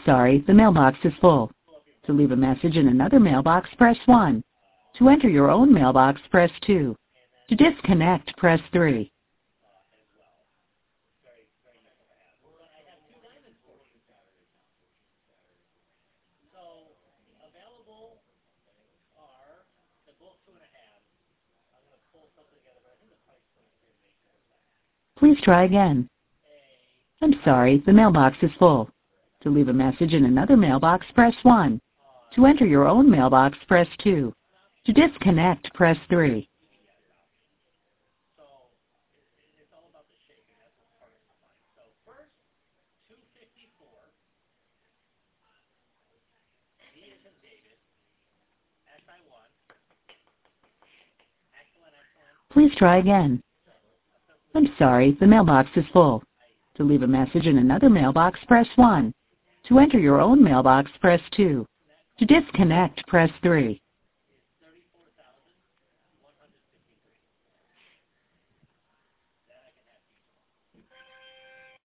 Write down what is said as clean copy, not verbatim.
sorry, the mailbox is full. To leave a message in another mailbox, press 1. To enter your own mailbox, press 2. To disconnect, press 3. Please try again. I'm sorry, the mailbox is full. To leave a message in another mailbox, press 1. To enter your own mailbox, press 2. To disconnect, press 3. Please try again. I'm sorry, the mailbox is full. To leave a message in another mailbox, press 1. To enter your own mailbox, press 2. To disconnect, press 3.